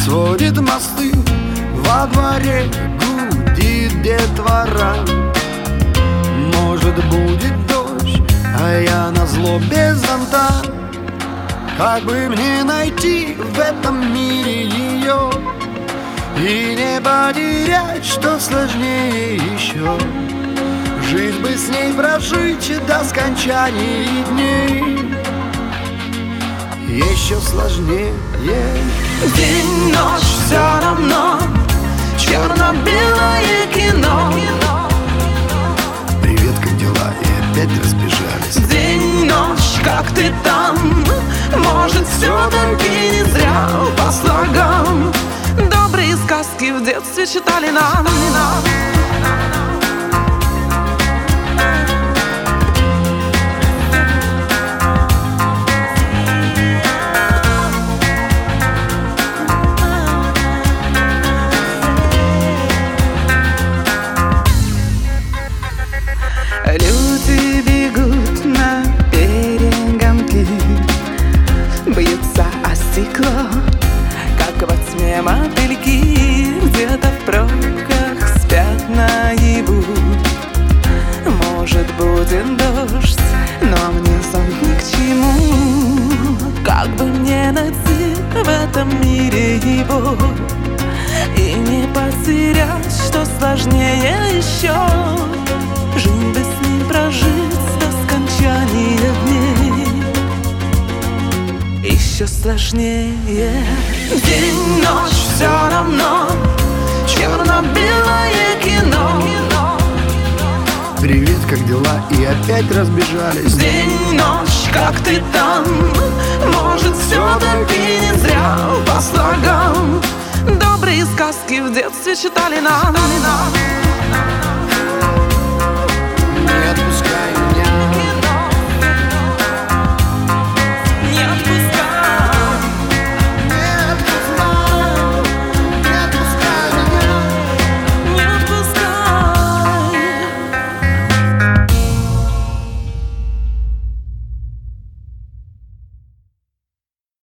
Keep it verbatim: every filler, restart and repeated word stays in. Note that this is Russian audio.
сводит мосты, во дворе гудит детвора. Может, будет дождь, а я назло без зонта. Как бы мне найти в этом мире ее и не потерять, что сложнее еще? Жизнь бы с ней прожить до скончания дней еще сложнее. День, ночь, все равно черно-белое кино. Привет, как дела? И опять разбежались. День, ночь, как ты там? Может, все-таки не зря по слогам добрые сказки в детстве читали нам. Люди бегут на перегонки, бьются о стекло, как во тьме мотыльки. Где-то в пробках спят наяву. Может, будет дождь, но мне зонт ни к чему. Как бы мне найти в этом мире его и не потерять, что сложнее еще? Жизнь бы с ним прожить до скончания дней еще сложнее. День, ночь, все равно черно-белое кино. Привет, как дела? И опять разбежались. День, ночь, как ты там? Может, все-таки не зря по слогам добрые сказки в детстве читали нам.